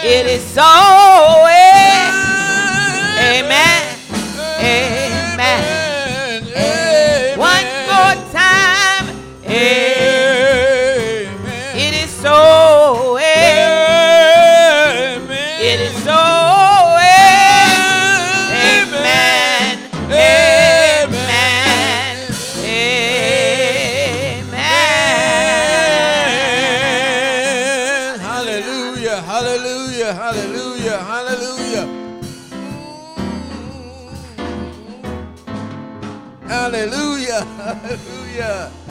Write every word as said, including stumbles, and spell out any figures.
It is so. Amen. Amen. Amen. Amen. One more time. Amen. It is so. Amen. It is so. Amen. Amen. Amen. Hallelujah. Hallelujah. Hallelujah. Hallelujah. Hallelujah. Hallelujah.